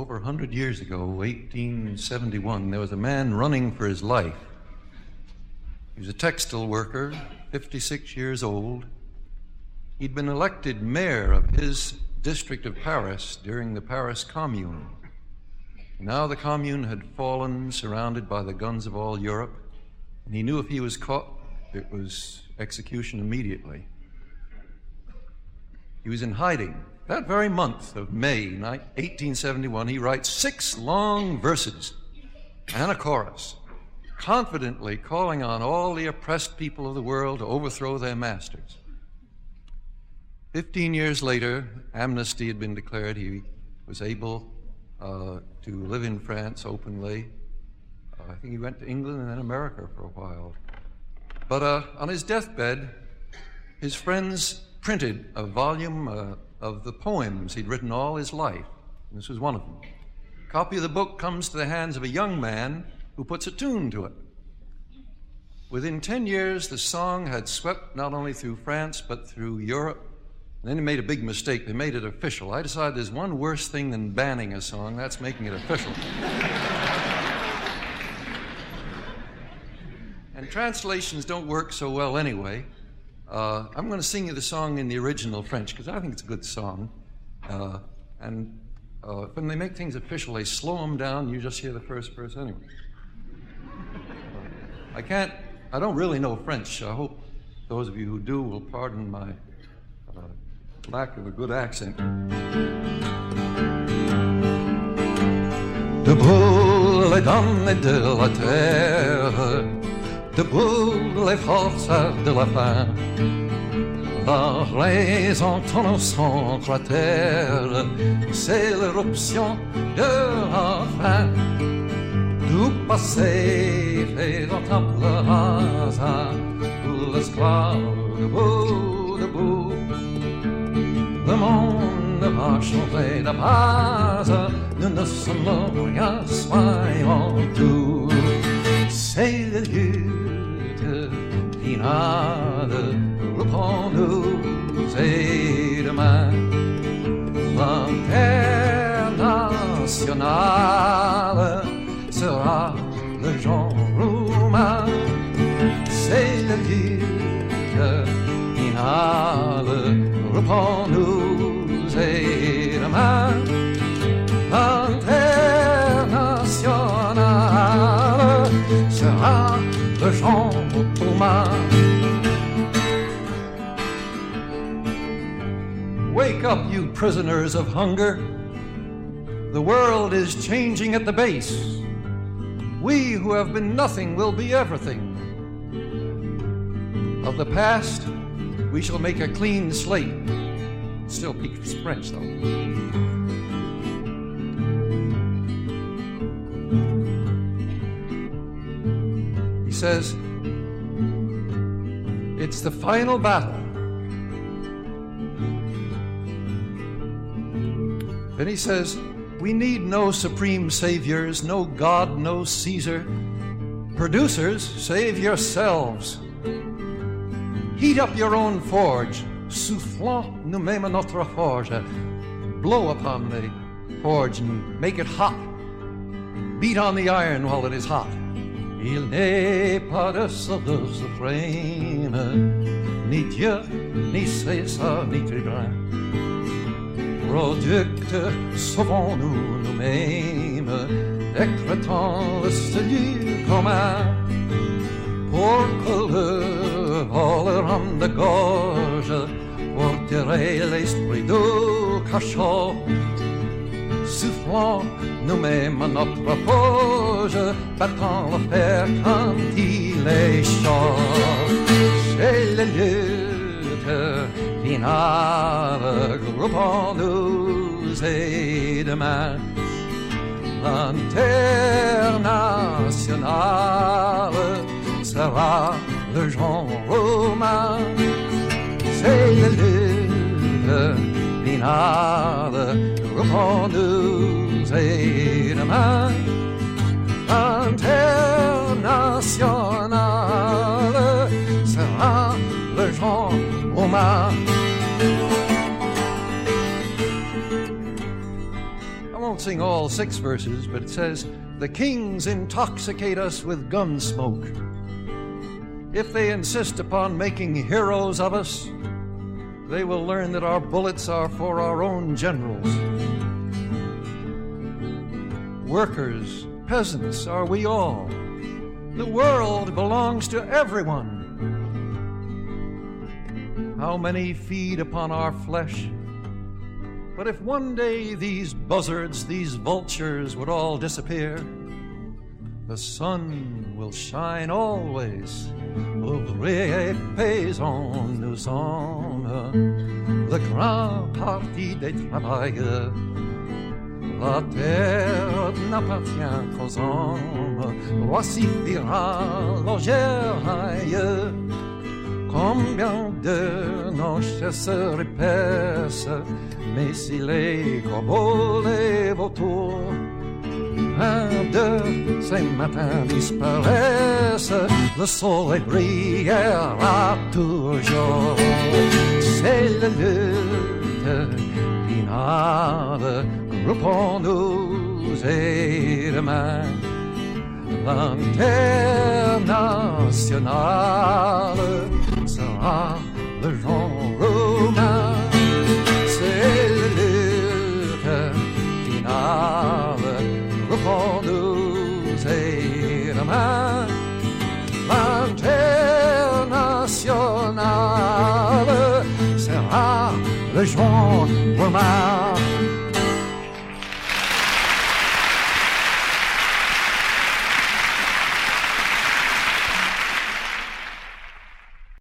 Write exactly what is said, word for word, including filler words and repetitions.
over one hundred years ago, eighteen seventy-one, there was a man running for his life. He was a textile worker, fifty-six years old. He'd been elected mayor of his district of Paris during the Paris Commune. Now the Commune had fallen, surrounded by the guns of all Europe, and he knew if he was caught, it was execution immediately. He was in hiding. That very month of May, eighteen seventy-one, he writes six long verses and a chorus, confidently calling on all the oppressed people of the world to overthrow their masters. Fifteen years later, amnesty had been declared. He was able uh, to live in France openly. Uh, I think he went to England and then America for a while. But uh, on his deathbed, his friends printed a volume uh, of the poems he'd written all his life. This was one of them. A copy of the book comes to the hands of a young man who puts a tune to it. Within ten years, the song had swept not only through France, but through Europe. And then he made a big mistake. They made it official. I decided there's one worse thing than banning a song. That's making it official. And translations don't work so well anyway. Uh, I'm going to sing you the song in the original French, because I think it's a good song. Uh, and uh, when they make things official, they slow them down. You just hear the first verse anyway. I can't, I don't really know French. I hope those of you who do will pardon my uh, lack of a good accent. Debout les dames de la terre, debout les forces de la faim, la raison tourne au centre terre, c'est l'éruption de la faim. Tout passé fait entendre le hasard, tout l'esclave debout, debout. Le monde va changer de base, nous ne sommes rien, soyons tout. C'est la lutte finale, reprends-nous et demain. L'international sera le genre roumain. C'est la lutte finale, reprends-nous et demain. L'international sera le genre roumain. Wake up, you prisoners of hunger. The world is changing at the base. We who have been nothing will be everything. Of the past, we shall make a clean slate. Still speaks French, though. He says, it's the final battle. Then he says, we need no supreme saviors, no God, no Caesar. Producers, save yourselves. Heat up your own forge. Soufflons nous-mêmes notre forge. Blow upon the forge and make it hot. Beat on the iron while it is hot. Il n'est pas de soleil suprême, ni Dieu, ni César, ni tribun. Producte, sauvons-nous nous-mêmes, décrétons le salut commun, pour que le vol rende gorge, pour tirer l'esprit du cachot. Soufflons nous-mêmes notre forge, battant le fer quand il est chaud. C'est la lutte finale, groupons-nous et demain. L'international sera le genre romain. C'est la lutte finale, groupons-nous et demain. L'international sera le genre romain. I won't sing all six verses, but it says, the kings intoxicate us with gun smoke. If they insist upon making heroes of us, they will learn that our bullets are for our own generals. Workers, peasants, are we all. The world belongs to everyone. How many feed upon our flesh? But if one day these buzzards, these vultures would all disappear, the sun will shine always. Ouvriers et paysans, nous sommes le grand parti des travailleurs. La terre n'appartient qu'aux hommes, voici fera l'orgeille. Combien de nos chasseurs épaissent, mais si les corbeaux, les vautours, un de ces matins disparaissent, le soleil brillera toujours. C'est la lutte finale, groupons-nous et demain l'international sera le genre roumain. C'est la lutte finale, groupons-nous et demain l'international sera le genre roumain.